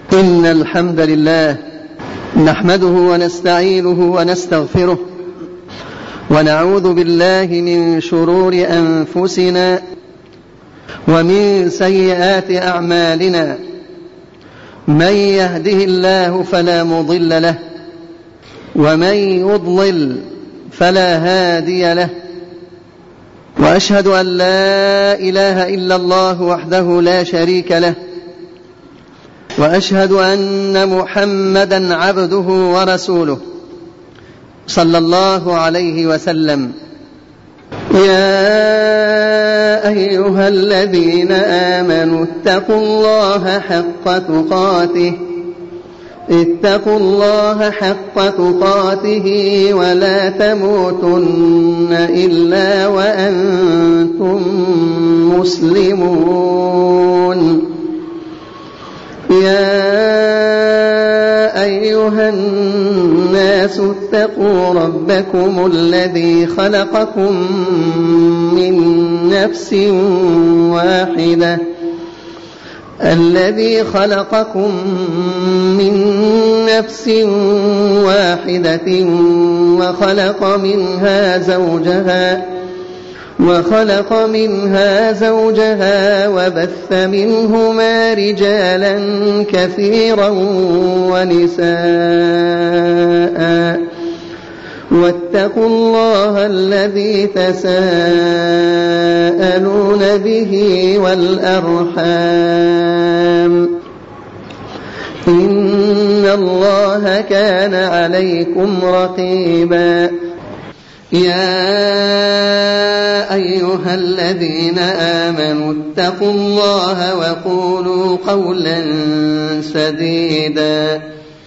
إن الحمد لله نحمده ونستعينه ونستغفره ونعوذ بالله من شرور أنفسنا ومن سيئات أعمالنا. من يهده الله فلا مضل له ومن يضلل فلا هادي له، وأشهد أن لا إله إلا الله وحده لا شريك له، وأشهد أن محمدا عبده ورسوله صلى الله عليه وسلم. يا أيها الذين آمنوا اتقوا الله حق تقاته ولا تموتن إلا وأنتم مسلمون. يا أيها الناس اتقوا ربكم الذي خلقكم من نفس واحدة وخلق منها زوجها وبث منهما رجالا كثيرا ونساء، واتقوا الله الذي تساءلون به والأرحام، إن الله كان عليكم رقيبا. يا أيها الذين آمنوا اتقوا الله وقولوا قولا سديدا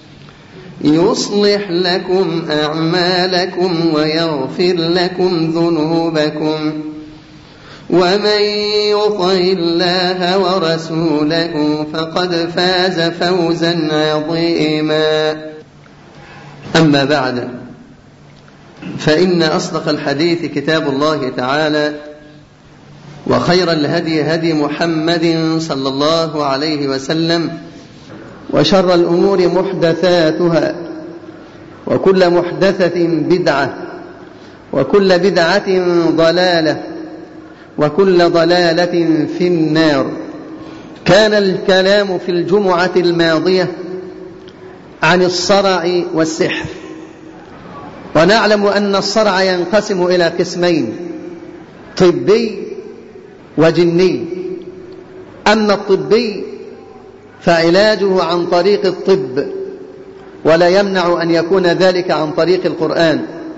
يصلح لكم أعمالكم ويغفر لكم ذنوبكم، ومن يطع الله ورسوله فقد فاز فوزا عظيما. أما بعد، فإن أصدق الحديث كتاب الله تعالى، وخير الهدي هدي محمد صلى الله عليه وسلم، وشر الأمور محدثاتها، وكل محدثة بدعة، وكل بدعة ضلالة، وكل ضلالة في النار. كان الكلام في الجمعة الماضية عن الصرع والسحر، ونعلم أن الصرع ينقسم إلى قسمين: طبي وجني. أما الطبي فعلاجه عن طريق الطب، ولا يمنع أن يكون ذلك عن طريق القرآن.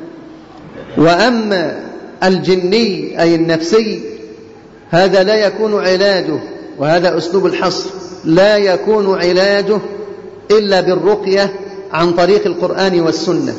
وأما الجني أي النفسي، هذا لا يكون علاجه، وهذا أسلوب الحصر، لا يكون علاجه إلا بالرقية عن طريق القرآن والسنة.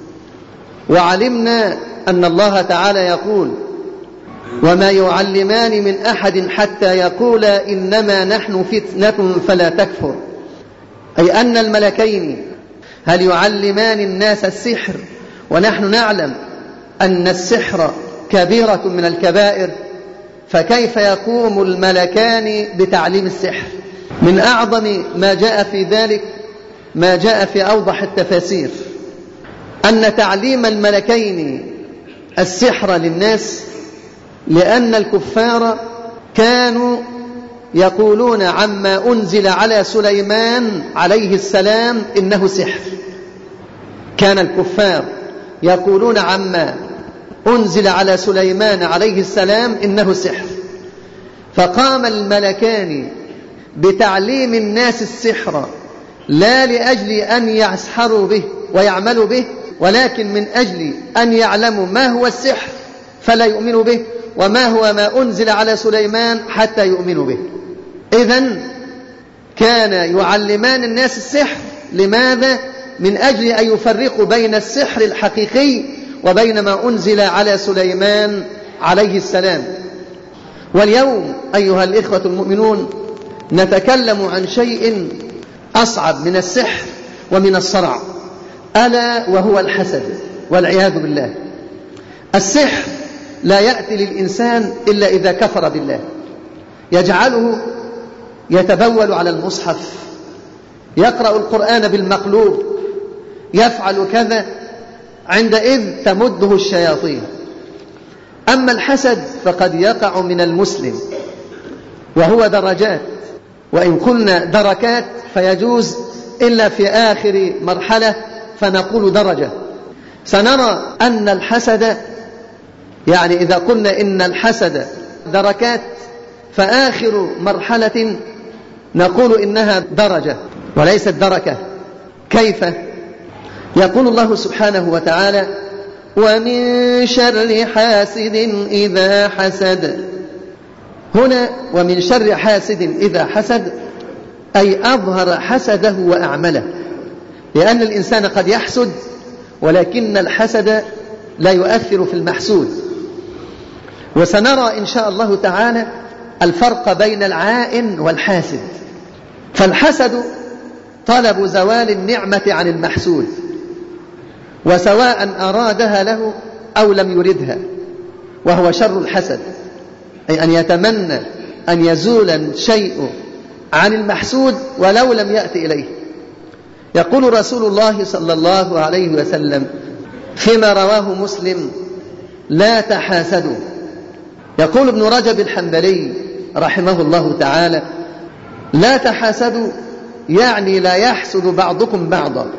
وعلمنا أن الله تعالى يقول: وما يعلمان من أحد حتى يقولا إنما نحن فتنة فلا تكفر، أي أن الملكين هل يعلمان الناس السحر، ونحن نعلم أن السحر كبيرة من الكبائر، فكيف يقوم الملكان بتعليم السحر؟ من أعظم ما جاء في ذلك ما جاء في أوضح التفاسير، أن تعليم الملكين السحر للناس لأن الكفار كانوا يقولون عما أنزل على سليمان عليه السلام إنه سحر. كان الكفار يقولون عما أنزل على سليمان عليه السلام إنه سحر، فقام الملكان بتعليم الناس السحر لا لأجل أن يسحروا به ويعملوا به، ولكن من أجل أن يعلموا ما هو السحر فلا يؤمنوا به، وما هو ما أنزل على سليمان حتى يؤمنوا به. إذن كان يعلمان الناس السحر. لماذا؟ من أجل أن يفرقوا بين السحر الحقيقي وبين ما أنزل على سليمان عليه السلام. واليوم أيها الإخوة المؤمنون نتكلم عن شيء أصعب من السحر ومن الصرع، ألا وهو الحسد والعياذ بالله. السحر لا يأتي للإنسان إلا إذا كفر بالله، يجعله يتبول على المصحف، يقرأ القرآن بالمقلوب، يفعل كذا، عندئذ تمده الشياطين. أما الحسد فقد يقع من المسلم، وهو درجات، وإن قلنا دركات فيجوز إلا في آخر مرحلة فنقول درجة. سنرى أن الحسد، يعني إذا قلنا إن الحسد دركات فآخر مرحلة نقول إنها درجة وليست دركة. كيف؟ يقول الله سبحانه وتعالى: ومن شر حاسد إذا حسد. هنا ومن شر حاسد إذا حسد أي أظهر حسده وأعمله، لأن الإنسان قد يحسد ولكن الحسد لا يؤثر في المحسود. وسنرى إن شاء الله تعالى الفرق بين العائن والحاسد. فالحسد طلب زوال النعمة عن المحسود، وسواء أرادها له أو لم يردها، وهو شر الحسد، أي أن يتمنى أن يزول الشيء عن المحسود ولو لم يأتي إليه. يقول رسول الله صلى الله عليه وسلم فيما رواه مسلم: لا تحاسدوا. يقول ابن رجب الحنبلي رحمه الله تعالى: لا تحاسدوا يعني لا يحسد بعضكم بعضا،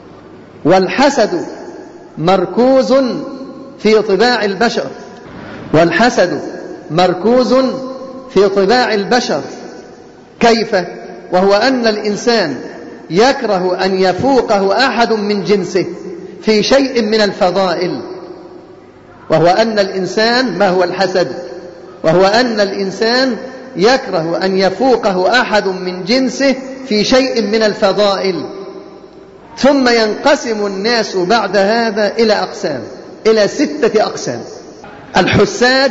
والحسد مركوز في طباع البشر، والحسد مركوز في طباع البشر. كيف؟ وهو أن الإنسان يكره أن يفوقه أحد من جنسه في شيء من الفضائل. وهو أن الإنسان، ما هو الحسد؟ وهو أن الإنسان يكره أن يفوقه أحد من جنسه في شيء من الفضائل. ثم ينقسم الناس بعد هذا إلى أقسام، إلى 6 أقسام. الحساد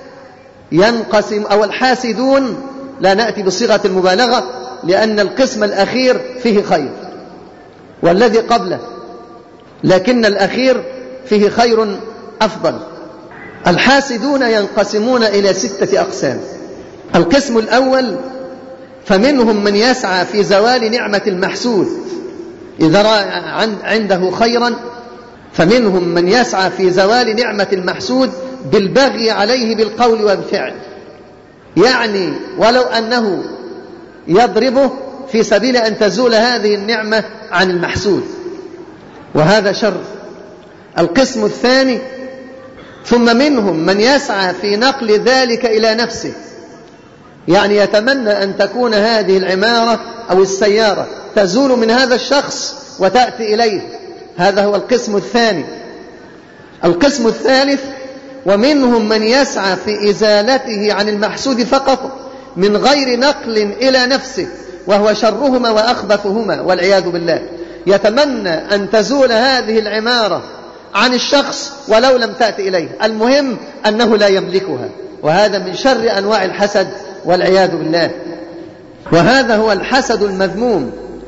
ينقسم، أو الحاسدون، لا نأتي بصيغة المبالغة لأن القسم الأخير فيه خير والذي قبله، لكن الأخير فيه خير أفضل. الحاسدون ينقسمون إلى 6 أقسام. القسم الأول: فمنهم من يسعى في زوال نعمة المحسود إذا رأى عنده خيرا، فمنهم من يسعى في زوال نعمة المحسود بالبغي عليه بالقول والفعل، يعني ولو أنه يضربه في سبيل أن تزول هذه النعمة عن المحسود، وهذا شر. القسم الثاني: ثم منهم من يسعى في نقل ذلك إلى نفسه، يعني يتمنى أن تكون هذه العمارة أو السيارة تزول من هذا الشخص وتأتي إليه، هذا هو القسم الثاني. القسم الثالث: ومنهم من يسعى في إزالته عن المحسود فقط من غير نقل إلى نفسه، وهو شرهما وأخبثهما والعياذ بالله. يتمنى أن تزول هذه العمارة عن الشخص ولو لم تأتي إليه، المهم أنه لا يملكها، وهذا من شر أنواع الحسد والعياذ بالله. وهذا هو الحسد المذموم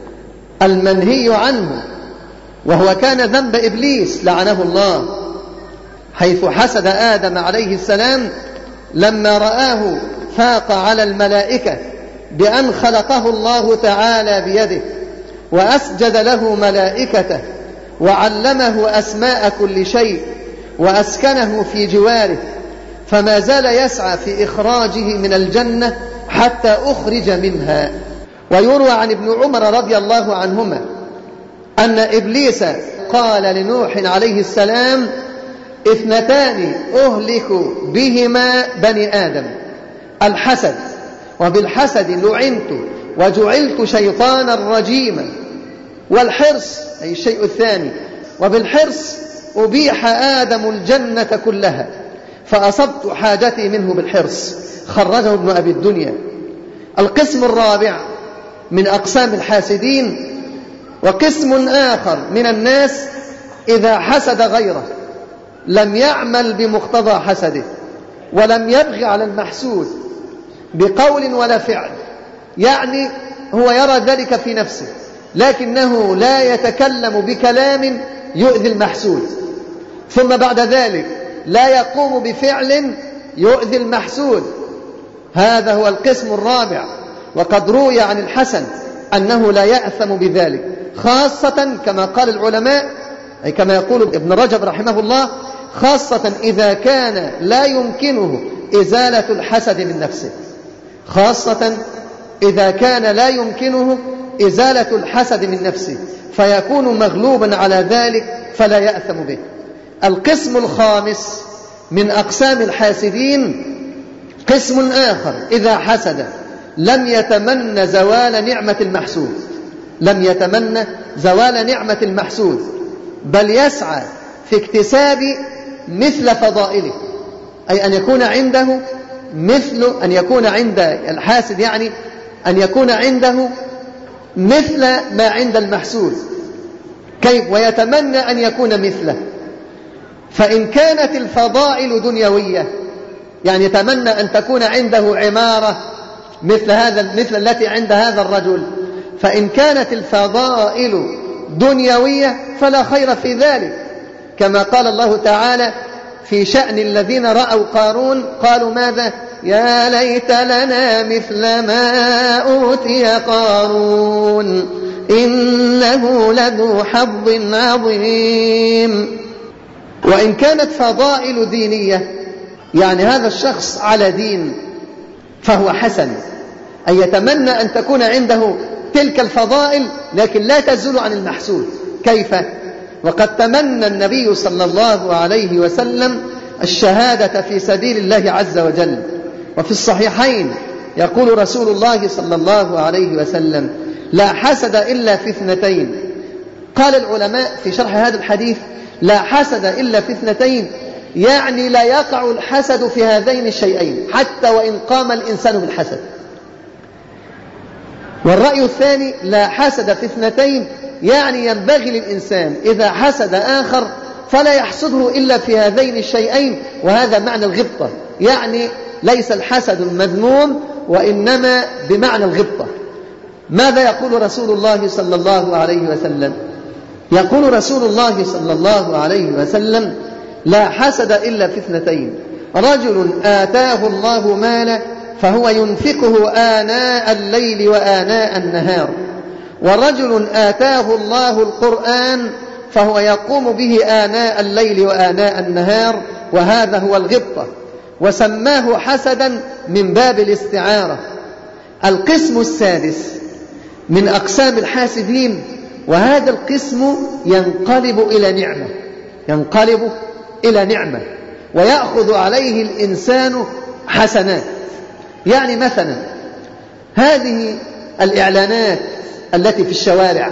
المنهي عنه، وهو كان ذنب إبليس لعنه الله، حيث حسد آدم عليه السلام لما رآه فاق على الملائكة بأن خلقه الله تعالى بيده، وأسجد له ملائكته، وعلمه أسماء كل شيء، وأسكنه في جواره، فما زال يسعى في إخراجه من الجنة حتى أخرج منها. ويروى عن ابن عمر رضي الله عنهما أن إبليس قال لنوح عليه السلام: 2 أهلك بهما بني آدم: الحسد، وبالحسد لعنت وجعلت شيطانا رجيما، والحرص أي الشيء الثاني، وبالحرص أبيح آدم الجنة كلها فأصبت حاجتي منه بالحرص. خرجه ابن أبي الدنيا. القسم الرابع من أقسام الحاسدين: وقسم آخر من الناس إذا حسد غيره لم يعمل بمقتضى حسده، ولم يبغي على المحسود بقول ولا فعل، يعني هو يرى ذلك في نفسه لكنه لا يتكلم بكلام يؤذي المحسود، ثم بعد ذلك لا يقوم بفعل يؤذي المحسود. هذا هو القسم الرابع. وقد روي عن الحسن أنه لا يأثم بذلك، خاصة كما قال العلماء، أي كما يقول ابن رجب رحمه الله، خاصة إذا كان لا يمكنه إزالة الحسد من نفسه، خاصة إذا كان لا يمكنه إزالة الحسد من نفسه فيكون مغلوبا على ذلك فلا يأثم به. القسم الخامس من أقسام الحاسدين قسم آخر إذا حسد لم يتمنى زوال نعمة المحسود، لم يتمنى زوال نعمة المحسود، بل يسعى في اكتساب مثل فضائله، أي أن يكون عنده مثل، أن يكون عند الحاسد يعني أن يكون عنده مثل ما عند المحسود. كيف؟ ويتمنى أن يكون مثله. فإن كانت الفضائل دنيوية، يعني يتمنى أن تكون عنده عمارة مثل التي عند هذا الرجل، فإن كانت الفضائل دنيوية فلا خير في ذلك، كما قال الله تعالى في شأن الذين رأوا قارون قالوا ماذا؟ يا ليت لنا مثل ما أوتي قارون إنه لذو حظ عظيم. وإن كانت فضائل دينية، يعني هذا الشخص على دين فهو حسن، أن يتمنى أن تكون عنده تلك الفضائل لكن لا تزول عن المحسود. كيف؟ وقد تمنى النبي صلى الله عليه وسلم الشهادة في سبيل الله عز وجل. وفي الصحيحين يقول رسول الله صلى الله عليه وسلم لا حسد إلا في اثنتين. قال العلماء في شرح هذا الحديث لا حسد إلا في اثنتين، يعني لا يقع الحسد في هذين الشيئين حتى وإن قام الإنسان بالحسد. والرأي الثاني لا حسد في اثنتين، يعني ينبغي للإنسان إذا حسد آخر فلا يحسده إلا في هذين الشيئين، وهذا معنى الغبطة، يعني ليس الحسد المذموم وإنما بمعنى الغبطة. ماذا يقول رسول الله صلى الله عليه وسلم؟ يقول رسول الله صلى الله عليه وسلم لا حسد إلا في اثنتين، رجل آتاه الله مالا فهو ينفقه آناء الليل وآناء النهار، ورجل آتاه الله القرآن فهو يقوم به آناء الليل وآناء النهار، وهذا هو الغبطة، وسماه حسدا من باب الاستعارة. القسم السادس من أقسام الحاسدين، وهذا القسم ينقلب إلى نعمة، ينقلب إلى نعمة ويأخذ عليه الإنسان حسنات. يعني مثلا هذه الإعلانات التي في الشوارع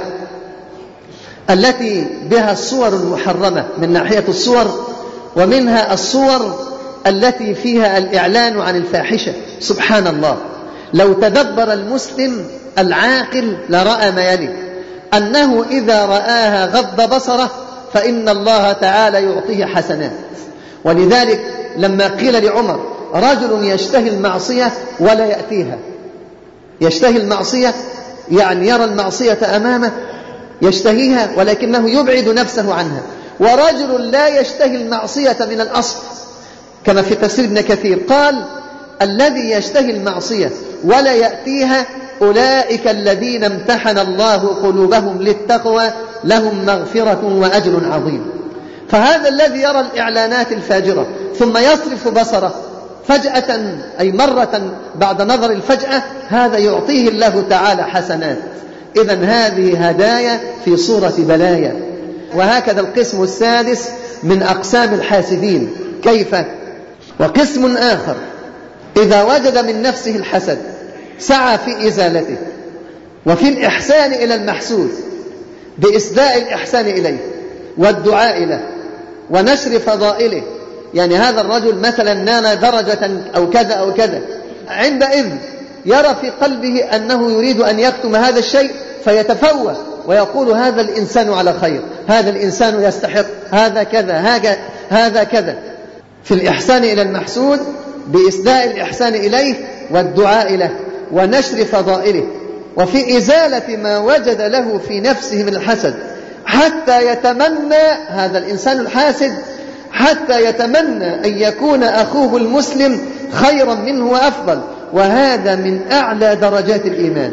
التي بها الصور المحرمة من ناحية الصور، ومنها الصور التي فيها الإعلان عن الفاحشة، سبحان الله، لو تدبر المسلم العاقل لرأى ما يلي، أنه إذا رآها غض بصره فإن الله تعالى يعطيه حسنات. ولذلك لما قيل لعمر رجل يشتهي المعصية ولا يأتيها، يشتهي المعصية يعني يرى المعصية أمامه يشتهيها ولكنه يبعد نفسه عنها، ورجل لا يشتهي المعصية من الأصل، كما في تفسير ابن كثير قال الذي يشتهي المعصية ولا يأتيها أولئك الذين امتحن الله قلوبهم للتقوى لهم مغفرة وأجر عظيم. فهذا الذي يرى الإعلانات الفاجرة ثم يصرف بصره فجأة، أي مرة بعد نظر الفجأة، هذا يعطيه الله تعالى حسنات. إذن هذه هدايا في صورة بلايا. وهكذا القسم السادس من أقسام الحاسدين. كيف؟ وقسم آخر إذا وجد من نفسه الحسد سعى في إزالته وفي الإحسان إلى المحسود بإسداء الإحسان إليه والدعاء له ونشر فضائله. يعني هذا الرجل مثلا نال درجة أو كذا أو كذا، عندئذ يرى في قلبه أنه يريد أن يكتم هذا الشيء فيتفوه ويقول هذا الإنسان على خير، هذا الإنسان يستحق هذا كذا هذا كذا، في الإحسان إلى المحسود بإسداء الإحسان إليه والدعاء له ونشر فضائله، وفي إزالة ما وجد له في نفسه من الحسد، حتى يتمنى هذا الإنسان الحاسد حتى يتمنى أن يكون أخوه المسلم خيرا منه وأفضل، وهذا من أعلى درجات الإيمان.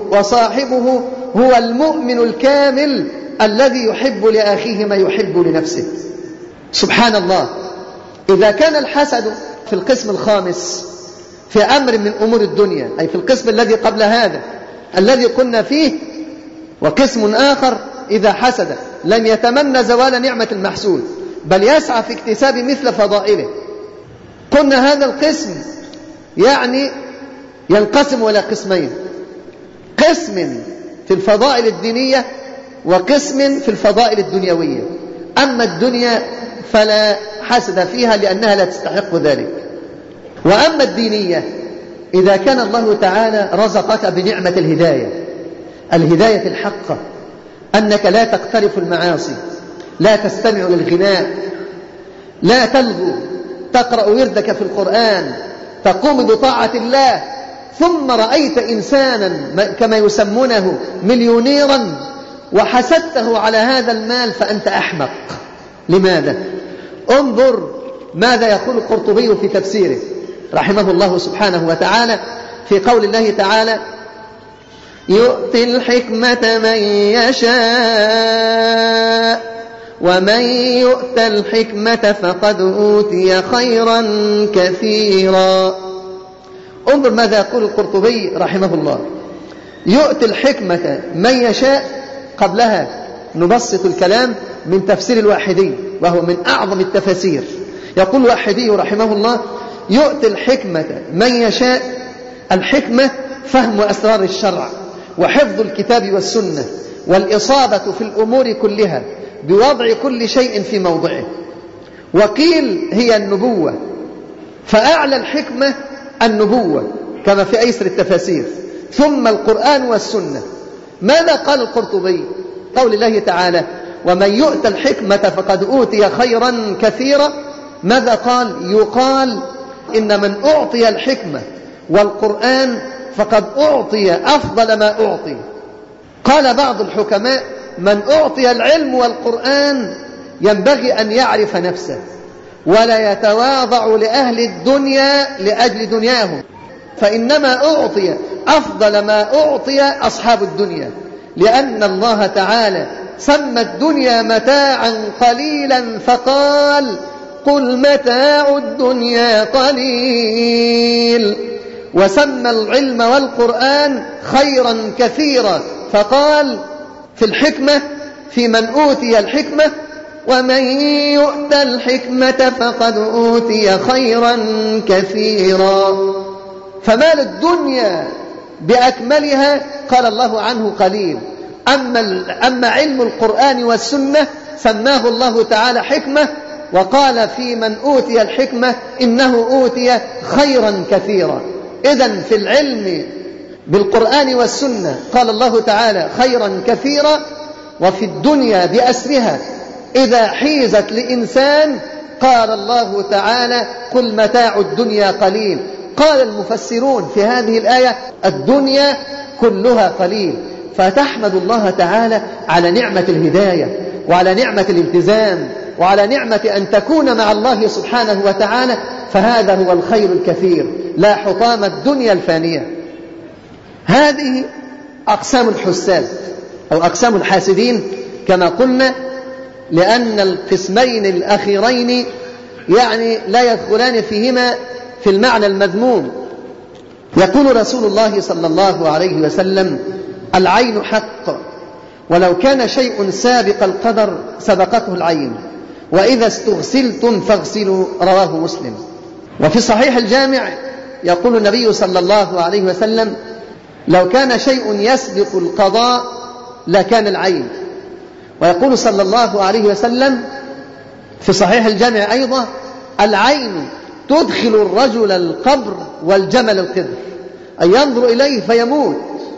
وصاحبه هو المؤمن الكامل الذي يحب لأخيه ما يحب لنفسه. سبحان الله. إذا كان الحسد في القسم الخامس في أمر من أمور الدنيا، أي في القسم الذي قبل هذا الذي قلنا فيه، وقسم آخر إذا حسد لم يتمنى زوال نعمة المحسود بل يسعى في اكتساب مثل فضائله. قلنا هذا القسم يعني ينقسم إلى قسمين: قسم في الفضائل الدينية وقسم في الفضائل الدنيوية. أما الدنيا فلا حسد فيها لأنها لا تستحق ذلك. وأما الدينية إذا كان الله تعالى رزقك بنعمة الهداية الحقة، أنك لا تقترف المعاصي، لا تستمع للغناء، لا تلغو، تقرأ وردك في القرآن، تقوم بطاعة الله، ثم رأيت إنسانا كما يسمونه مليونيرا وحسدته على هذا المال فأنت أحمق. لماذا؟ انظر ماذا يقول القرطبي في تفسيره رحمه الله سبحانه وتعالى في قول الله تعالى: يؤتي الحكمة من يشاء ومن يؤت الحكمة فقد أوتي خيرا كثيرا. انظر ماذا يقول القرطبي رحمه الله: يؤتي الحكمة من يشاء. قبلها نبسط الكلام من تفسير الواحدي وهو من أعظم التفاسير. يقول الواحدي رحمه الله: يؤتي الحكمة من يشاء. الحكمة فهم أسرار الشرع وحفظ الكتاب والسنة والإصابة في الأمور كلها بوضع كل شيء في موضعه. وقيل هي النبوة، فأعلى الحكمة النبوة كما في أيسر التفاسير، ثم القرآن والسنة. ماذا قال القرطبي؟ قول الله تعالى: ومن يؤت الحكمة فقد أوتي خيرا كثيرا. ماذا قال؟ يقال إن من أعطي الحكمة والقرآن فقد أعطي أفضل ما أعطي. قال بعض الحكماء: من أعطي العلم والقرآن ينبغي أن يعرف نفسه ولا يتواضع لأهل الدنيا لأجل دنياهم، فإنما أعطي أفضل ما أعطي أصحاب الدنيا، لأن الله تعالى سمى الدنيا متاعا قليلا فقال: قل متاع الدنيا قليل. وسمى العلم والقرآن خيرا كثيرا فقال في الحكمة في من أوتي الحكمة: ومن يؤت الحكمة فقد أوتي خيرا كثيرا. فمال الدنيا بأكملها قال الله عنه قليل. أما علم القرآن والسنة سماه الله تعالى حكمة، وقال في من أوتي الحكمة إنه أوتي خيرا كثيرا. إذن في العلم بالقرآن والسنة قال الله تعالى خيرا كثيرا، وفي الدنيا بأسرها إذا حيزت لإنسان قال الله تعالى: قل متاع الدنيا قليل. قال المفسرون في هذه الآية: الدنيا كلها قليل. فتحمد الله تعالى على نعمة الهداية وعلى نعمة الالتزام وعلى نعمة أن تكون مع الله سبحانه وتعالى، فهذا هو الخير الكثير لا حطام الدنيا الفانية. هذه أقسام الحساد أو أقسام الحاسدين كما قلنا، لأن القسمين الأخيرين يعني لا يدخلان فيهما في المعنى المذموم. يقول رسول الله صلى الله عليه وسلم: العين حق، ولو كان شيء سابق القدر سبقته العين، وإذا استغسلتم فاغسلوا. رواه مسلم. وفي صحيح الجامع يقول النبي صلى الله عليه وسلم: لو كان شيء يسبق القضاء لكان العين. ويقول صلى الله عليه وسلم في صحيح الجامع أيضا: العين تدخل الرجل القبر والجمل القدر، أي ينظر إليه فيموت،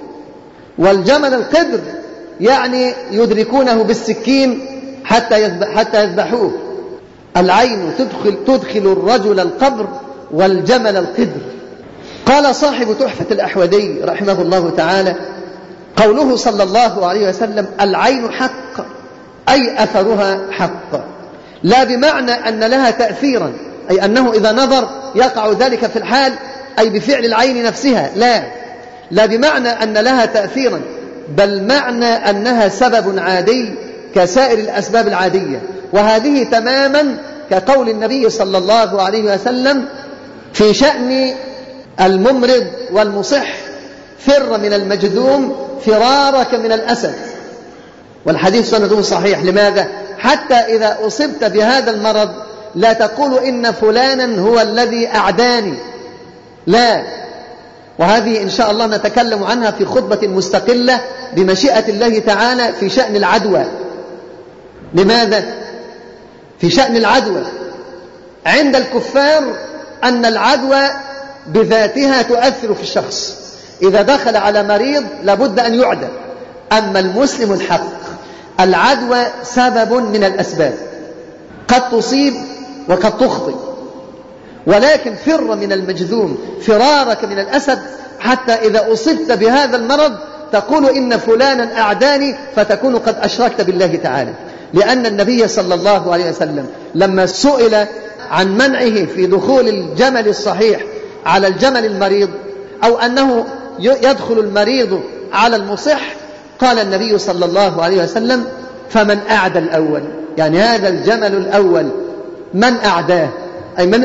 والجمل القدر يعني يدركونه بالسكين حتى يذبحوه. العين تدخل الرجل القبر والجمل القدر. قال صاحب تحفة الأحوذي رحمه الله تعالى: قوله صلى الله عليه وسلم العين حق، أي أثرها حق، لا بمعنى أن لها تأثيرا، أي أنه إذا نظر يقع ذلك في الحال، أي بفعل العين نفسها، لا، لا بمعنى أن لها تأثيرا، بل معنى أنها سبب عادي كسائر الأسباب العادية. وهذه تماما كقول النبي صلى الله عليه وسلم في شأن الممرض والمصح: فر من المجذوم فرارك من الأسد. والحديث سنده صحيح. لماذا؟ حتى إذا أصبت بهذا المرض لا تقول إن فلانا هو الذي أعداني، لا. وهذه إن شاء الله نتكلم عنها في خطبة مستقلة بمشيئة الله تعالى في شأن العدوى. لماذا؟ في شأن العدوى عند الكفار أن العدوى بذاتها تؤثر في الشخص، إذا دخل على مريض لابد أن يعدى. أما المسلم الحق العدوى سبب من الأسباب، قد تصيب وقد تخطئ، ولكن فر من المجذوم فرارك من الأسد، حتى إذا أصبت بهذا المرض تقول إن فلانا أعداني، فتكون قد أشركت بالله تعالى. لأن النبي صلى الله عليه وسلم لما سئل عن منعه في دخول الجمل الصحيح على الجمل المريض، أو أنه يدخل المريض على المصح، قال النبي صلى الله عليه وسلم: فمن أعدى الأول، يعني هذا الجمل الأول من أعداه، أي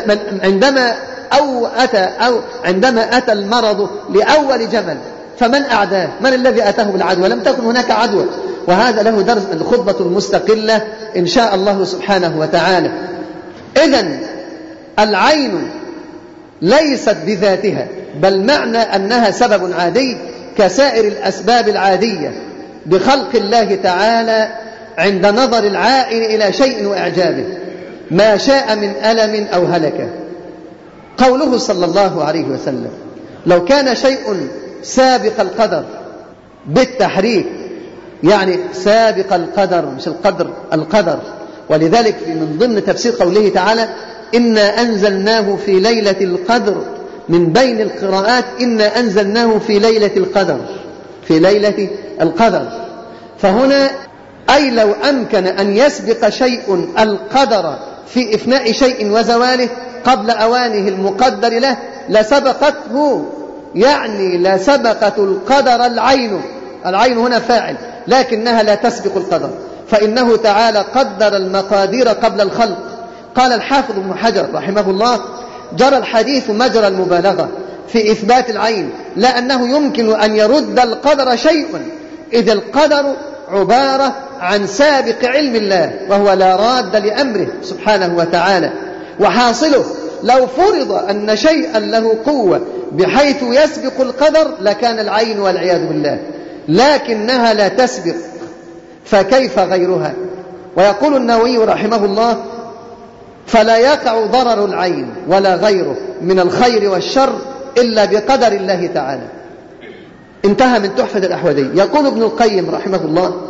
عندما أتى المرض لأول جمل فمن أعداه، من الذي أتاه بالعدوى؟ لم تكن هناك عدوى. وهذا له درس الخطبة المستقلة إن شاء الله سبحانه وتعالى. إذن العين ليست بذاتها، بل معنى أنها سبب عادي كسائر الأسباب العادية بخلق الله تعالى عند نظر العائن إلى شيء وإعجابه ما شاء من ألم أو هلكة. قوله صلى الله عليه وسلم: لو كان شيء سابق القدر بالتحريك، يعني سابق القدر مش القدر. ولذلك من ضمن تفسير قوله تعالى: إنا أنزلناه في ليلة القدر، من بين القراءات إنا أنزلناه في ليلة القدر، في ليلة القدر. فهنا أي لو أمكن أن يسبق شيء القدر في إفناء شيء وزواله قبل أوانه المقدر له لسبقته، يعني لسبقت القدر العين هنا فاعل، لكنها لا تسبق القدر، فإنه تعالى قدر المقادير قبل الخلق. قال الحافظ ابن حجر رحمه الله: جرى الحديث مجرى المبالغة في إثبات العين، لا أنه يمكن أن يرد القدر شيء، إذ القدر عبارة عن سابق علم الله، وهو لا راد لأمره سبحانه وتعالى. وحاصله لو فرض أن شيئا له قوة بحيث يسبق القدر لكان العين والعياذ بالله، لكنها لا تسبق، فكيف غيرها؟ ويقول النووي رحمه الله: فلا يقع ضرر العين ولا غيره من الخير والشر إلا بقدر الله تعالى. انتهى من تحفة الأحوذي. يقول ابن القيم رحمه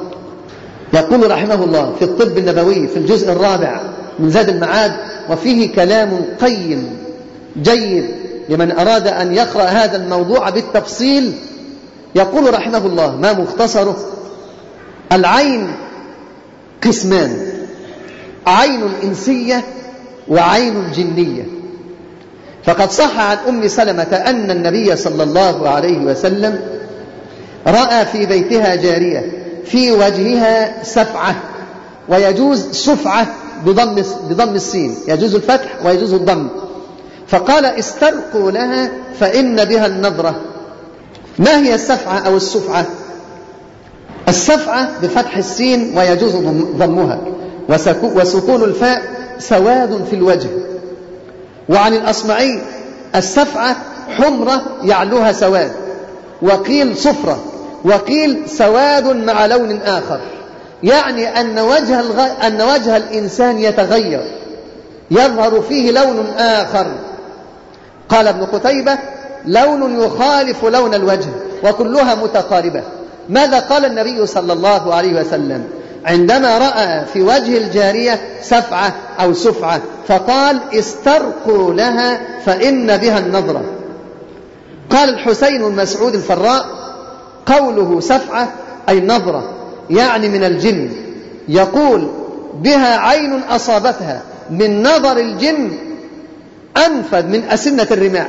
الله في الطب النبوي في الجزء 4 من زاد المعاد، وفيه كلام قيم جيد لمن أراد أن يقرأ هذا الموضوع بالتفصيل. يقول رحمه الله ما مختصره: العين قسمان: عين إنسية وعين جنية. فقد صح عن أم سلمة أن النبي صلى الله عليه وسلم رأى في بيتها جارية في وجهها سفعة، ويجوز سفعة بضم السين، يجوز الفتح ويجوز الضم. فقال: استرقوا لها فإن بها النظرة. ما هي السفعة أو السفعة؟ السفعة بفتح السين ويجوز ضمها، وسكون الفاء سواد في الوجه. وعن الأصمعي: السفعة حمرة يعلوها سواد، وقيل صفرة، وقيل سواد مع لون آخر، يعني أن وجه الإنسان يتغير، يظهر فيه لون آخر. قال ابن قتيبة: لون يخالف لون الوجه، وكلها متقاربة. ماذا قال النبي صلى الله عليه وسلم عندما رأى في وجه الجارية سفعة أو سفعة؟ فقال: استرقوا لها فإن بها النظرة. قال الحسين بن مسعود الفراء: قوله سفعة أي نظرة، يعني من الجن، يقول: بها عين أصابتها من نظر الجن أنفذ من أسنة الرماح.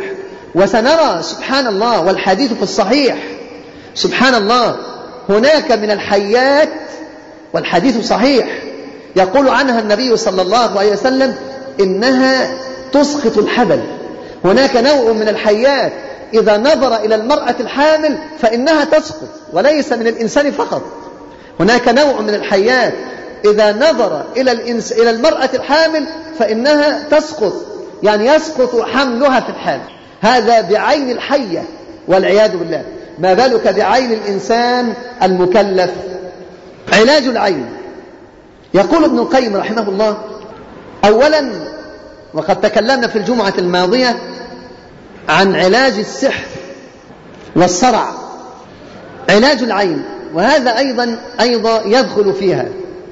وسنرى سبحان الله، والحديث في الصحيح سبحان الله، هناك من الحيات، والحديث صحيح، يقول عنها النبي صلى الله عليه وسلم إنها تسقط الحبل. هناك نوع من الحيات إذا نظر إلى المرأة الحامل فإنها تسقط، وليس من الإنسان فقط. هناك نوع من الحيات إذا نظر إلى المرأة الحامل فإنها تسقط، يعني يسقط حملها في الحال. هذا بعين الحية والعياذ بالله، ما بالك بعين الإنسان المكلف. علاج العين، يقول ابن القيم رحمه الله: أولا، وقد تكلمنا في الجمعة الماضية عن علاج السحر والصرع. علاج العين، وهذا أيضا يدخل فيها.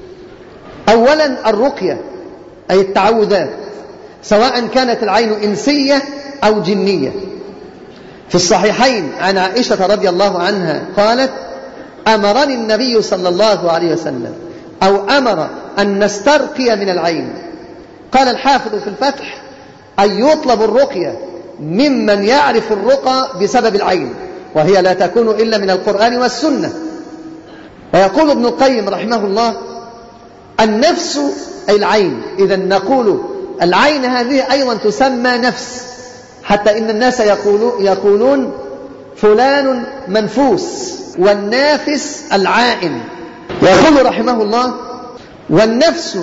أولا الرقية، أي التعوذات، سواء كانت العين إنسية أو جنية. في الصحيحين عن عائشة رضي الله عنها قالت: أمرني النبي صلى الله عليه وسلم، أو أمر أن نسترقي من العين. قال الحافظ في الفتح: أن يطلب الرقية ممن يعرف الرقى بسبب العين، وهي لا تكون إلا من القرآن والسنة. ويقول ابن القيم رحمه الله: النفس أي العين. إذا نقول العين هذه أيضا تسمى نفس، حتى إن الناس يقولون فلان منفوس، والنافس العائن. يقول رحمه الله: والنفس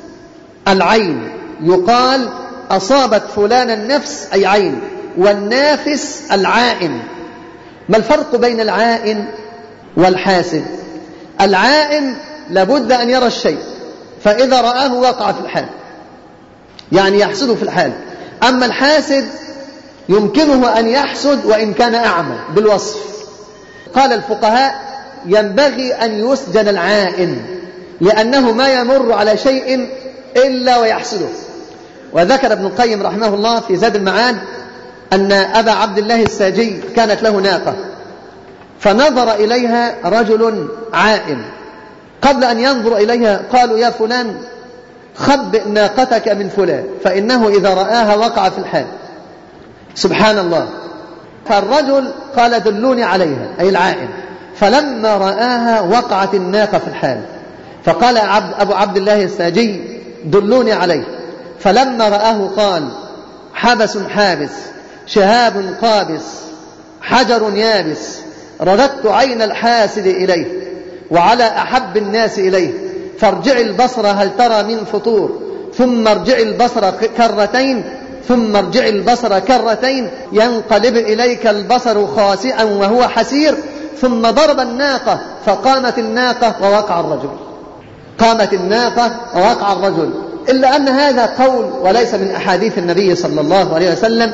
العين، يقال أصابت فلان النفس أي عين، والنافس العائن. ما الفرق بين العائن والحاسد؟ العائن لابد أن يرى الشيء، فإذا رآه وقع في الحال، يعني يحسد في الحال. أما الحاسد يمكنه أن يحسد وإن كان أعمى بالوصف. قال الفقهاء: ينبغي أن يسجن العائن، لأنه ما يمر على شيء إلا ويحسده. وذكر ابن القيم رحمه الله في زاد المعاد أن أبا عبد الله الساجي كانت له ناقة، فنظر إليها رجل عائن. قبل أن ينظر إليها قالوا: يا فلان، خبئ ناقتك من فلان، فإنه إذا رآها وقع في الحال. سبحان الله. فالرجل قال: دلوني عليها، أي العائن. فلما رآها وقعت الناقة في الحال، فقال أبو عبد الله الساجي: دلوني عليه. فلما رآه قال: حبس حابس، شهاب قابس، حجر يابس، رددت عين الحاسد إليه وعلى أحب الناس إليه، فارجع البصر هل ترى من فطور، ثم ارجع البصر كرتين، ثم ارجع البصر كرتين، ينقلب إليك البصر خاسئا وهو حسير. ثم ضرب الناقة فقامت الناقة ووقع الرجل. قامت الناقة ووقع الرجل. إلا أن هذا قول وليس من أحاديث النبي صلى الله عليه وسلم،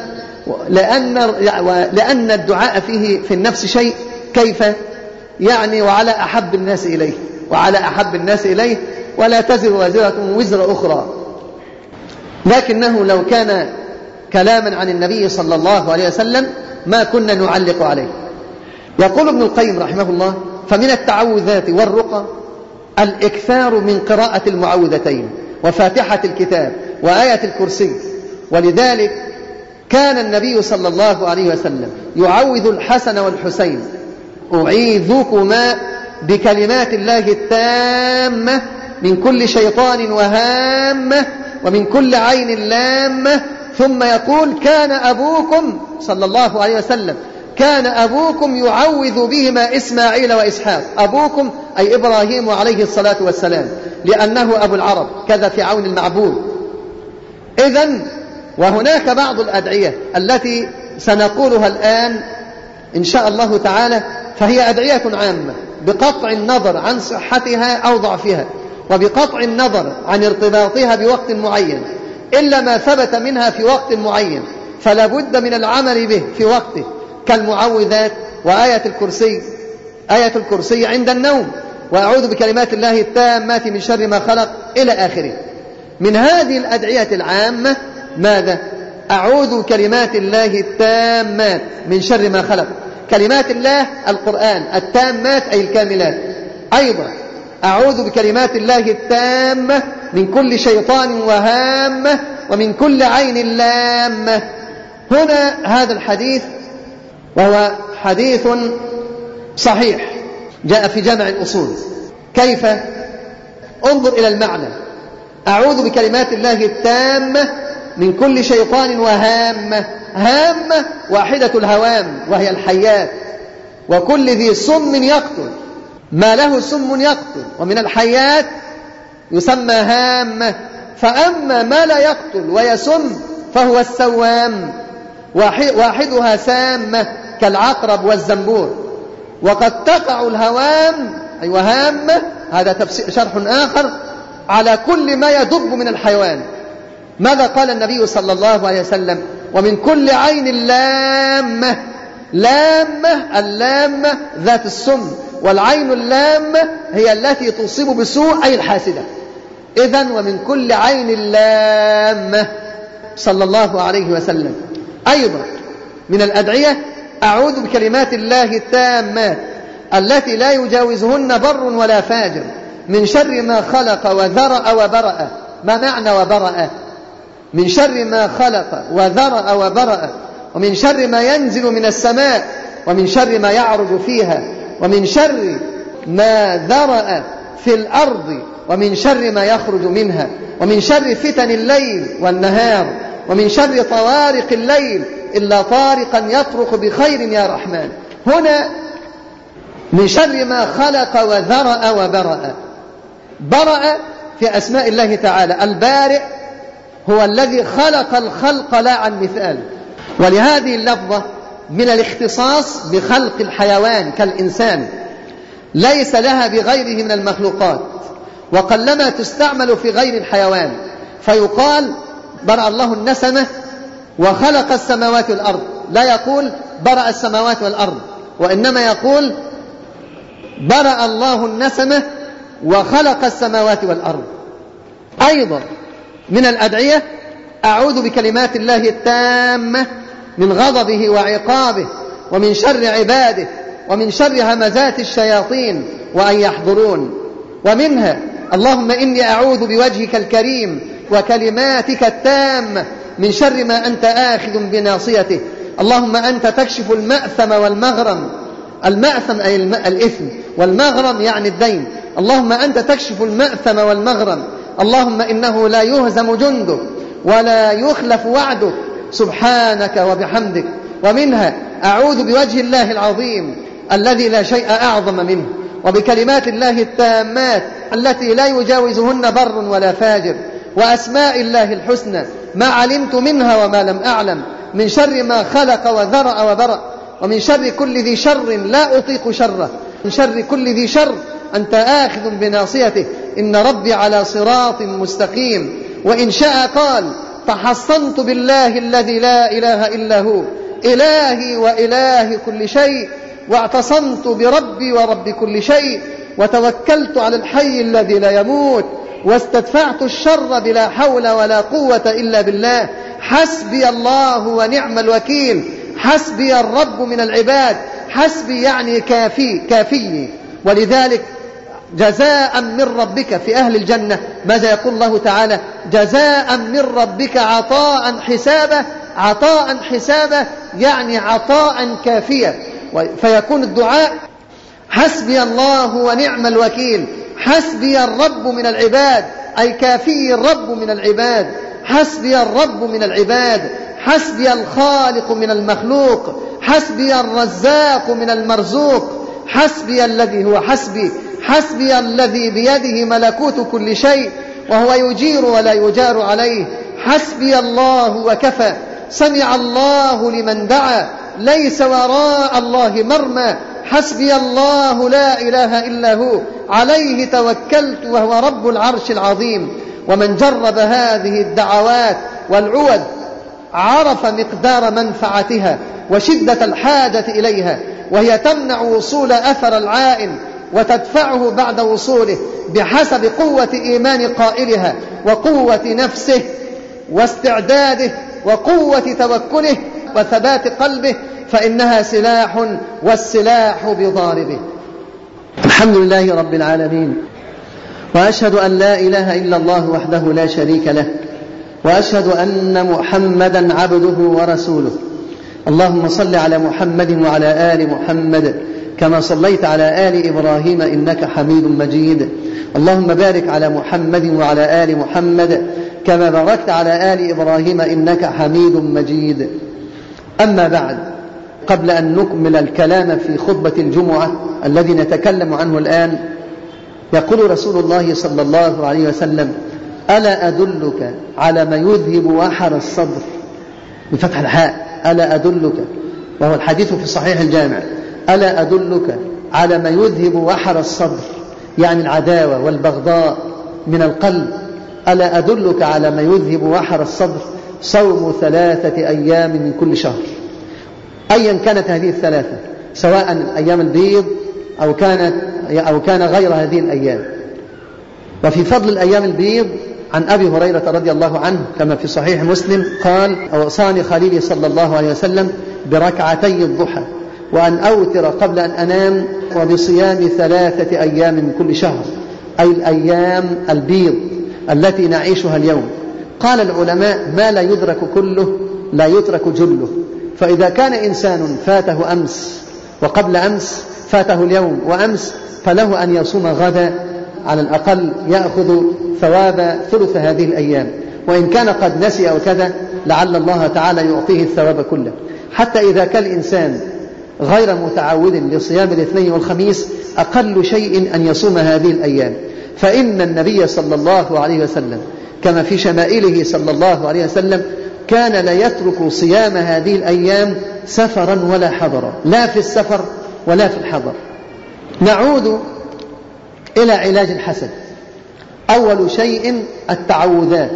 لأن الدعاء فيه في النفس شيء. كيف؟ يعني وعلى أحب الناس إليه، وعلى أحب الناس إليه، ولا تزر وازرة وزر أخرى. لكنه لو كان كلاما عن النبي صلى الله عليه وسلم ما كنا نعلق عليه. يقول ابن القيم رحمه الله: فمن التعوذات والرقى الإكثار من قراءة المعوذتين وفاتحة الكتاب وآية الكرسي. ولذلك كان النبي صلى الله عليه وسلم يعوذ الحسن والحسين: أعيذكما بكلمات الله التامة من كل شيطان وهامة ومن كل عين لامة. ثم يقول: كان أبوكم صلى الله عليه وسلم كان أبوكم يعوذ بهما إسماعيل وإسحاق. أبوكم أي إبراهيم عليه الصلاة والسلام، لأنه أبو العرب، كذا في عون المعبود. إذن وهناك بعض الأدعية التي سنقولها الآن إن شاء الله تعالى، فهي أدعية عامة بقطع النظر عن صحتها أو ضعفها، وبقطع النظر عن ارتباطها بوقت معين، إلا ما ثبت منها في وقت معين فلا بد من العمل به في وقته، كالمعوذات وآية الكرسي. آية الكرسي عند النوم، وأعوذ بكلمات الله التامات من شر ما خلق، إلى آخره. من هذه الأدعية العامة ماذا؟ أعوذ بكلمات الله التامات من شر ما خلق. كلمات الله القرآن، التامات أي الكاملات. أيضا أعوذ بكلمات الله التامة من كل شيطان وهامة ومن كل عين لامة. هنا هذا الحديث وهو حديث صحيح جاء في جامع الأصول. كيف؟ انظر إلى المعنى: أعوذ بكلمات الله التامة من كل شيطان وهامة. هامة واحدة الهوام وهي الحيات، وكل ذي سم يقتل، ما له سم يقتل، ومن الحيات يسمى هامة. فأما ما لا يقتل ويسم فهو السوام، واحدها سامة كالعقرب والزنبور. وقد تقع الهوام أي وهامة، هذا شرح آخر، على كل ما يدب من الحيوان. ماذا قال النبي صلى الله عليه وسلم؟ ومن كل عين لامة. لامة، اللامة ذات السم، والعين اللامة هي التي تصيب بسوء أي الحاسدة. إذن ومن كل عين لامة صلى الله عليه وسلم. أيضا من الأدعية: أعوذ بكلمات الله التامات التي لا يجاوزهن بر ولا فاجر من شر ما خلق وذرأ وبرأ. ما معنى وبرأ؟ من شر ما خلق وذرأ وبرأ، ومن شر ما ينزل من السماء، ومن شر ما يعرج فيها، ومن شر ما ذرأ في الأرض، ومن شر ما يخرج منها، ومن شر فتن الليل والنهار، ومن شر طوارق الليل إلا طارقا يطرق بخير يا رحمن. هنا من شر ما خلق وذرأ وبرأ. برأ في أسماء الله تعالى. البارئ هو الذي خلق الخلق لا عن مثال، ولهذه اللفظة من الاختصاص بخلق الحيوان كالإنسان، ليس لها بغيره من المخلوقات، وقلما تستعمل في غير الحيوان. فيقال برأ الله النسمة وخلق السماوات والأرض، لا يقول برأ السماوات والأرض، وإنما يقول برأ الله النسمة وخلق السماوات والأرض. أيضا من الأدعية: أعوذ بكلمات الله التامة من غضبه وعقابه، ومن شر عباده، ومن شر همزات الشياطين وأن يحضرون. ومنها: اللهم إني أعوذ بوجهك الكريم وكلماتك التامة من شر ما أنت آخذ بناصيته. اللهم أنت تكشف المأثم والمغرم. المأثم أي الإثم، والمغرم يعني الدين. اللهم أنت تكشف المأثم والمغرم. اللهم إنه لا يهزم جندك ولا يخلف وعدك سبحانك وبحمدك. ومنها: أعوذ بوجه الله العظيم الذي لا شيء أعظم منه، وبكلمات الله التامات التي لا يجاوزهن بر ولا فاجر، وأسماء الله الحسنى ما علمت منها وما لم أعلم، من شر ما خلق وذرأ وبرأ، ومن شر كل ذي شر لا أطيق شره، من شر كل ذي شر أنت آخذ بناصيته، إن ربي على صراط مستقيم. وإن شاء قال: تحصنت بالله الذي لا إله إلا هو إلهي وإله كل شيء، واعتصمت بربي ورب كل شيء، وتوكلت على الحي الذي لا يموت، واستدفعت الشر بلا حول ولا قوة إلا بالله. حسبي الله ونعم الوكيل. حسبي الرب من العباد. حسبي يعني كافي. ولذلك جزاء من ربك في أهل الجنة ماذا يقول الله تعالى؟ جزاء من ربك عطاء حسابا. عطاء حسابا يعني عطاء كافيا. فيكون الدعاء: حسبي الله ونعم الوكيل. حسبي الرب من العباد أي كافي الرب من العباد. حسبي الرب من العباد. حسبي الخالق من المخلوق. حسبي الرزاق من المرزوق. حسبي الذي هو حسبي. حسبي الذي بيده ملكوت كل شيء وهو يجير ولا يجار عليه. حسبي الله وكفى. سمع الله لمن دعا. ليس وراء الله مرمى. حسبي الله لا إله إلا هو عليه توكلت وهو رب العرش العظيم. ومن جرب هذه الدعوات والعوذ عرف مقدار منفعتها وشدة الحاجة إليها، وهي تمنع وصول أثر العائن وتدفعه بعد وصوله بحسب قوة إيمان قائلها وقوة نفسه واستعداده وقوة توكله وثبات قلبه، فإنها سلاح والسلاح بضاربه. الحمد لله رب العالمين، وأشهد أن لا إله إلا الله وحده لا شريك له، وأشهد أن محمدا عبده ورسوله. اللهم صل على محمد وعلى آل محمد كما صليت على آل إبراهيم إنك حميد مجيد. اللهم بارك على محمد وعلى آل محمد كما باركت على آل إبراهيم إنك حميد مجيد. أما بعد، قبل أن نكمل الكلام في خطبة الجمعة الذي نتكلم عنه الآن، يقول رسول الله صلى الله عليه وسلم: ألا أدلك على ما يذهب وحر الصدر، بفتح الحاء، ألا أدلك، وهو الحديث في صحيح الجامع: ألا أدلك على ما يذهب وحر الصدر، يعني العداوة والبغضاء من القلب. ألا أدلك على ما يذهب وحر الصدر، صوم 3 أيام من كل شهر، أيا كانت هذه الثلاثة، سواء أيام البيض أو كان غير هذه الأيام. وفي فضل الأيام البيض عن أبي هريرة رضي الله عنه كما في صحيح مسلم قال: أوصاني خليلي صلى الله عليه وسلم بركعتي الضحى، وأن أوتر قبل أن أنام، وبصيام 3 أيام من كل شهر، أي الأيام البيض التي نعيشها اليوم. قال العلماء: ما لا يدرك كله لا يترك جله، فإذا كان إنسان فاته أمس وقبل أمس، فاته اليوم وأمس، فله أن يصوم غدا على الأقل، يأخذ ثواب ثلث هذه الأيام، وإن كان قد نسي أو كذا لعل الله تعالى يعطيه الثواب كله. حتى إذا كان الإنسان غير متعود لصيام الاثنين والخميس، أقل شيء أن يصوم هذه الأيام، فإن النبي صلى الله عليه وسلم كما في شمائله صلى الله عليه وسلم كان لا يترك صيام هذه الأيام سفرا ولا حضرا، لا في السفر ولا في الحضر. نعود إلى علاج الحسد. أول شيء التعوذات.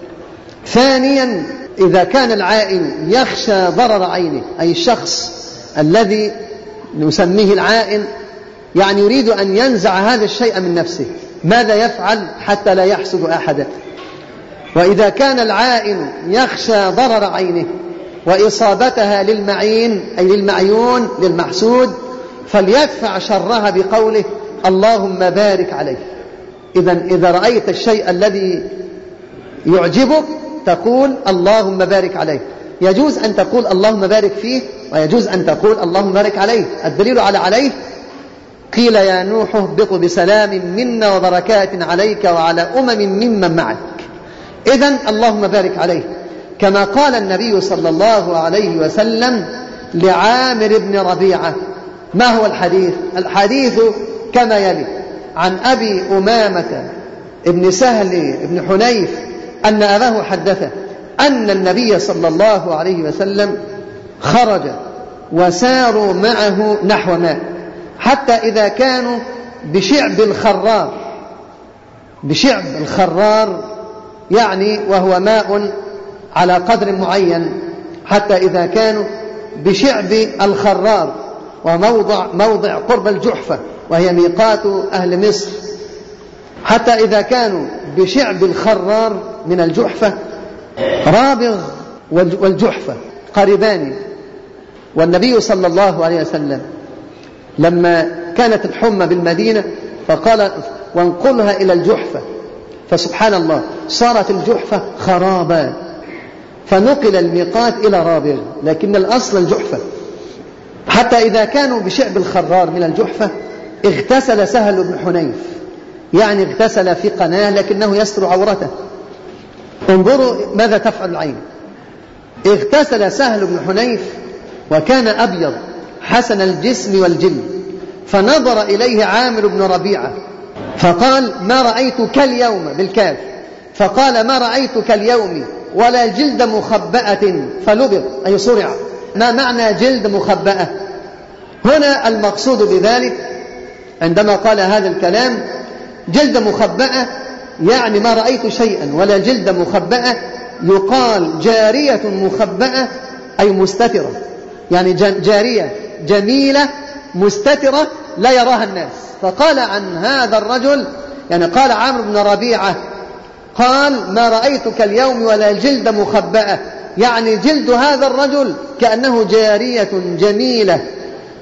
ثانيا، إذا كان العائن يخشى ضرر عينه، أي الشخص الذي نسميه العائن، يعني يريد أن ينزع هذا الشيء من نفسه، ماذا يفعل حتى لا يحسد أحدا؟ وإذا كان العائن يخشى ضرر عينه وإصابتها للمعين، أي للمعيون للمحسود، فليدفع شرها بقوله: اللهم بارك عليه. إذا رأيت الشيء الذي يعجبك تقول: اللهم بارك عليه. يجوز أن تقول: اللهم بارك فيه، ويجوز أن تقول: اللهم بارك عليه. الدليل على عليه: قيل يا نوح اهبط بسلام منا وبركات عليك وعلى ممن معك. إذن اللهم بارك عليه، كما قال النبي صلى الله عليه وسلم لعامر بن ربيعة. ما هو الحديث؟ الحديث كما يلي: عن أبي أمامة ابن سهل ابن حنيف أن أباه حدثه أن النبي صلى الله عليه وسلم خرج وساروا معه نحو ماء، حتى إذا كانوا بشعب الخرار، يعني وهو ماء على قدر معين، حتى إذا كانوا بشعب الخرار، وموضع قرب الجحفة وهي ميقات أهل مصر، حتى إذا كانوا بشعب الخرار من الجحفة، رابغ والجحفة قريبان. والنبي صلى الله عليه وسلم لما كانت الحمى بالمدينة فقال: وانقلها إلى الجحفة، فسبحان الله صارت الجحفة خرابا، فنقل الميقات إلى رابغ، لكن الأصل الجحفة. حتى إذا كانوا بشعب الخرار من الجحفة اغتسل سهل بن حنيف، يعني اغتسل في قناة لكنه يستر عورته. انظروا ماذا تفعل العين. اغتسل سهل بن حنيف وكان أبيض حسن الجسم والجلد، فنظر إليه عامر بن ربيعة فقال: ما رأيتك اليوم، بالكاف، فقال: ما رأيتك اليوم ولا جلد مخبأة، فلبط أي صرع. ما معنى جلد مخبأة؟ هنا المقصود بذلك عندما قال هذا الكلام جلد مخبأة، يعني ما رأيت شيئا ولا جلد مخبأة، يقال جارية مخبأة أي مستترة، يعني جارية جميلة مستترة لا يراها الناس. فقال عن هذا الرجل، يعني قال عمرو بن ربيعة قال: ما رأيتك اليوم ولا جلد مخبأة، يعني جلد هذا الرجل كأنه جارية جميلة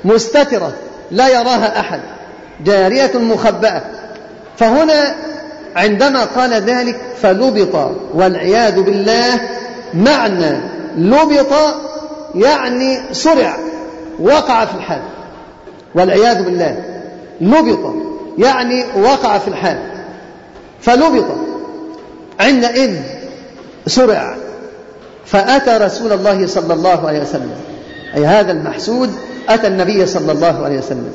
مستترة لا يراها أحد، جارية مخبأة. فهنا عندما قال ذلك فلبط، والعياذ بالله معنى لبط يعني سرع، وقع في الحال، والعياذ بالله. لبط يعني وقع في الحال، فلبط عندئذ سرع، فأتى رسول الله صلى الله عليه وسلم، أي هذا المحسود أتى النبي صلى الله عليه وسلم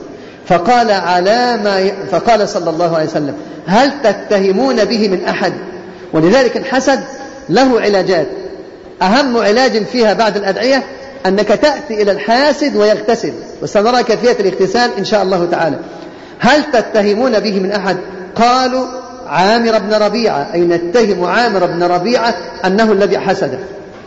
فقال صلى الله عليه وسلم هل تتهمون به من أحد؟ ولذلك الحسد له علاجات، أهم علاج فيها بعد الأدعية أنك تأتي إلى الحاسد ويغتسل، وسنرى كيفية الاغتسال إن شاء الله تعالى. هل تتهمون به من أحد؟ قالوا عامر بن ربيعة، أي نتهم عامر بن ربيعة أنه الذي حسده.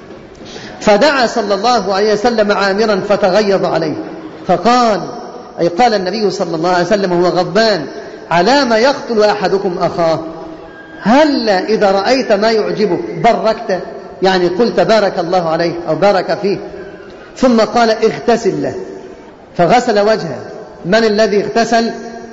فدعا صلى الله عليه وسلم عامرا فتغيظ عليه، فقال، أي قال النبي صلى الله عليه وسلم وهو غضبان على ما يقتل أحدكم أخاه؟ هل إذا رأيت ما يعجبك بركت، يعني قلت بارك الله عليه أو بارك فيه. ثم قال اغتسل له، فغسل وجهه. من الذي اغتسل؟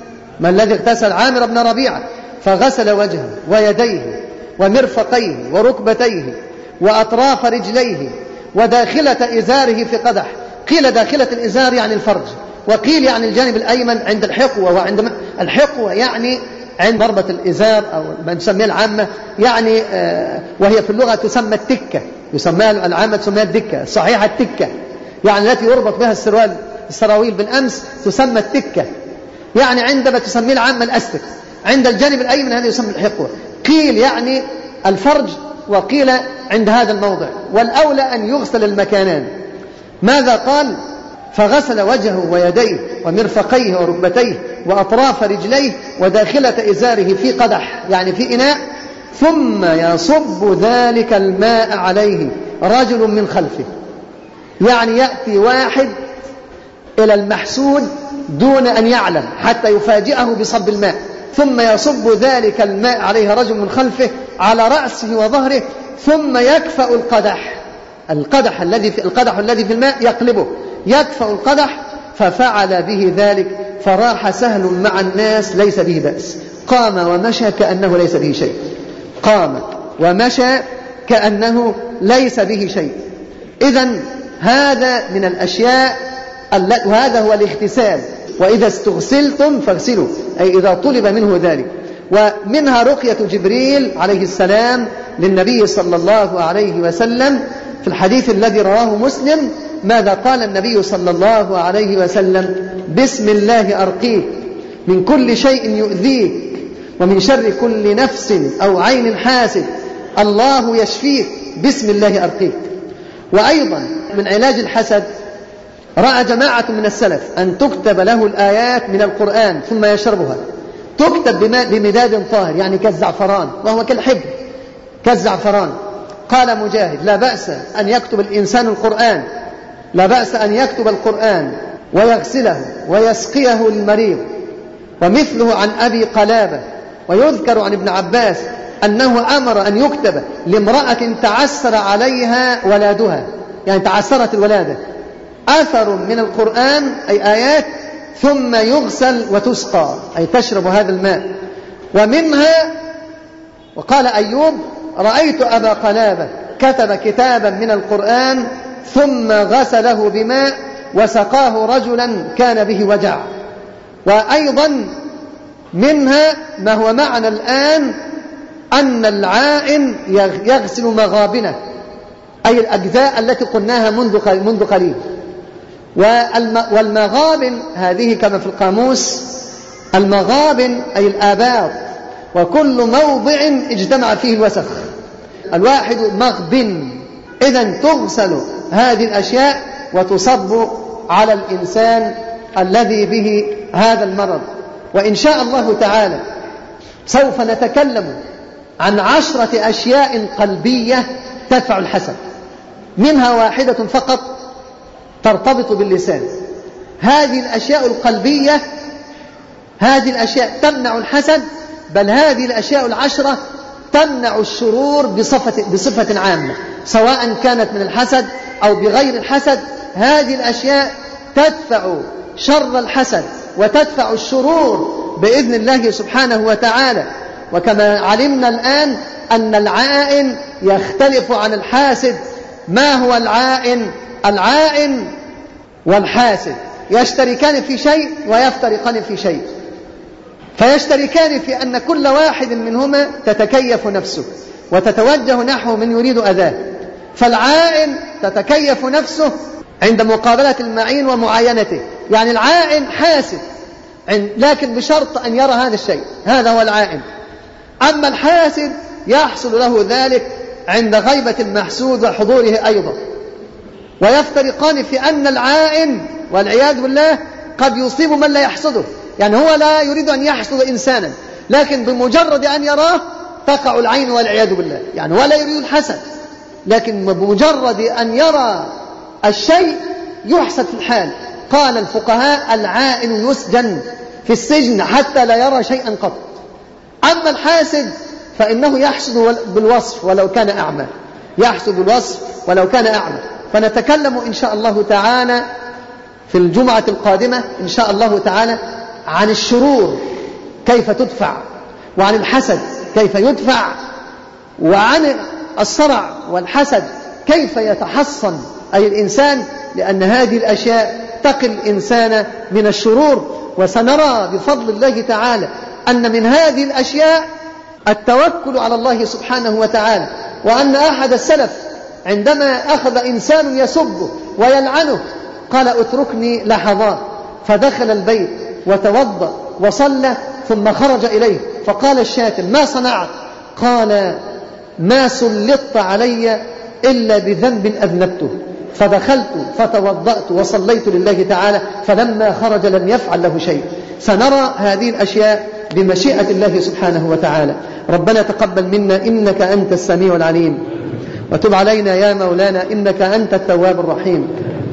عامر بن ربيعة. فغسل وجهه ويديه ومرفقيه وركبتيه وأطراف رجليه وداخلة إزاره في قدح. قيل داخلة الإزار يعني الفرج، وقيل يعني الجانب الأيمن عند الحقوة، وعند الحقوة يعني عند مربط الإزار أو ما نسميها العامة، يعني وهي في اللغة تسمى التكة، يسمى العامة تسمى الدكة، الصحيحة التكة، يعني التي يربط بها السراويل بالأمس تسمى التكة، يعني عندما تسميه العامة الأستك. عند الجانب الأيمن هذا يسمى الحقوة. قيل يعني الفرج، وقيل عند هذا الموضع، والأولى أن يغسل المكانان. ماذا قال؟ فغسل وجهه ويديه ومرفقيه وركبتيه وأطراف رجليه وداخلة إزاره في قدح، يعني في إناء، ثم يصب ذلك الماء عليه رجل من خلفه. يعني يأتي واحد إلى المحسود دون أن يعلم حتى يفاجئه بصب الماء، ثم يصب ذلك الماء عليه رجل من خلفه على رأسه وظهره، ثم يكفأ القدح الذي في الماء يقلبه، يكفأ القدح. ففعل به ذلك فراح سهل مع الناس ليس به بأس، قام ومشى كأنه ليس به شيء، قام ومشى كأنه ليس به شيء. إذن هذا من الأشياء، وهذا هو الاغتسال. وإذا استغسلتم فاغسلوا، أي إذا طلب منه ذلك. ومنها رقية جبريل عليه السلام للنبي صلى الله عليه وسلم في الحديث الذي رواه مسلم. ماذا قال النبي صلى الله عليه وسلم؟ بسم الله أرقيك من كل شيء يؤذيك ومن شر كل نفس أو عين حاسد، الله يشفيك، بسم الله أرقيك. وأيضا من علاج الحسد رأى جماعة من السلف أن تكتب له الآيات من القرآن ثم يشربها، تكتب بمداد طاهر، يعني كالزعفران، وهو كالحبر كالزعفران. قال مجاهد لا بأس أن يكتب الإنسان القرآن، لا بأس أن يكتب القرآن ويغسله ويسقيه للمريض. ومثله عن أبي قلابة. ويذكر عن ابن عباس أنه أمر أن يكتب لامرأة تعسر عليها ولادها، يعني تعسرت الولادة، أثر من القرآن أي آيات، ثم يغسل وتسقى، أي تشرب هذا الماء. ومنها وقال أيوب رأيت أبا قلابة كتب كتابا من القرآن ثم غسله بماء وسقاه رجلا كان به وجع. وأيضا منها ما هو معنا الآن، أن العائن يغسل مغابنه، أي الأجزاء التي قلناها منذ قليل. والمغابن هذه كما في القاموس، المغابن أي الآباط، وكل موضع اجتمع فيه الوسخ، الواحد مغبن. إذن تغسل هذه الأشياء وتصب على الإنسان الذي به هذا المرض. وإن شاء الله تعالى سوف نتكلم عن 10 أشياء قلبية تدفع الحسد، منها واحدة فقط ترتبط باللسان. هذه الأشياء القلبية، هذه الأشياء تمنع الحسد، بل هذه الأشياء 10 تمنع الشرور بصفة عامة، سواء كانت من الحسد أو بغير الحسد. هذه الأشياء تدفع شر الحسد وتدفع الشرور بإذن الله سبحانه وتعالى. وكما علمنا الآن أن العائن يختلف عن الحاسد. ما هو العائن؟ العائن والحاسد يشتركان في شيء ويفترقان في شيء، فيشتركان في أن كل واحد منهما تتكيف نفسه وتتوجه نحو من يريد أذاه. فالعائن تتكيف نفسه عند مقابلة المعين ومعاينته، يعني العائن حاسد لكن بشرط أن يرى هذا الشيء، هذا هو العائن. أما الحاسد يحصل له ذلك عند غيبة المحسود وحضوره أيضا. ويفترقان في أن العائن والعياذ بالله قد يصيب من لا يحسده، يعني هو لا يريد أن يحسد إنسانا لكن بمجرد أن يراه تقع العين والعياذ بالله، يعني ولا يريد الحسد لكن بمجرد أن يرى الشيء يحسد في الحال. قال الفقهاء العائن يسجن في السجن حتى لا يرى شيئا قط. أما الحاسد فإنه يحسد بالوصف ولو كان أعمى، يحسد بالوصف ولو كان أعمى. فنتكلم إن شاء الله تعالى في الجمعة القادمة إن شاء الله تعالى عن الشرور كيف تدفع، وعن الحسد كيف يدفع، وعن الصرع والحسد كيف يتحصن أي الإنسان، لأن هذه الأشياء تقي الإنسان من الشرور. وسنرى بفضل الله تعالى أن من هذه الأشياء التوكل على الله سبحانه وتعالى، وأن أحد السلف عندما أخذ إنسان يسبه ويلعنه قال اتركني لحظات، فدخل البيت وتوضأ وصلى ثم خرج إليه فقال الشاتم ما صنعت؟ قال ما سلطت علي إلا بذنب أذنبته، فدخلت فتوضأت وصليت لله تعالى، فلما خرج لم يفعل له شيء. سنرى هذه الأشياء بمشيئة الله سبحانه وتعالى. ربنا تقبل منا إنك أنت السميع العليم، وتب علينا يا مولانا إنك أنت التواب الرحيم.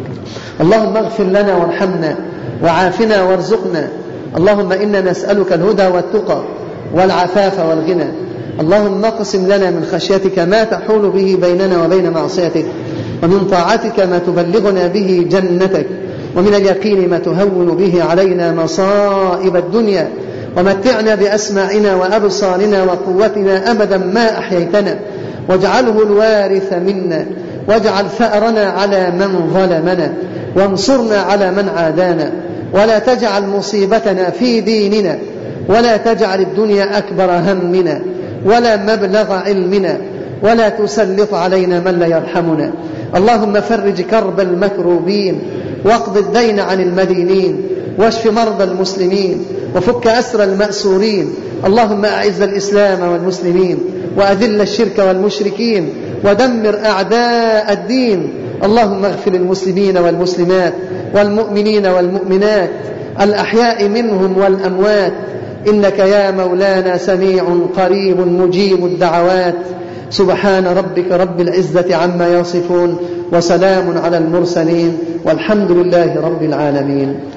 اللهم اغفر لنا وارحمنا وعافنا وارزقنا. اللهم إنا نسألك الهدى والتقى والعفاف والغنى. اللهم اقسم لنا من خشيتك ما تحول به بيننا وبين معصيتك، ومن طاعتك ما تبلغنا به جنتك، ومن اليقين ما تهون به علينا مصائب الدنيا، ومتعنا بأسماعنا وأبصارنا وقوتنا أبدا ما أحييتنا، واجعله الوارث منا، واجعل ثأرنا على من ظلمنا، وانصرنا على من عادانا، ولا تجعل مصيبتنا في ديننا، ولا تجعل الدنيا أكبر همنا ولا مبلغ علمنا، ولا تسلط علينا من لا يرحمنا. اللهم فرج كرب المكروبين، واقض الدين عن المدينين، واشف مرضى المسلمين، وفك أسر المأسورين. اللهم أعز الإسلام والمسلمين، وأذل الشرك والمشركين، ودمر أعداء الدين. اللهم اغفر المسلمين والمسلمات والمؤمنين والمؤمنات الأحياء منهم والأموات، إنك يا مولانا سميع قريب مجيب الدعوات. سبحان ربك رب العزة عما يصفون، وسلام على المرسلين، والحمد لله رب العالمين.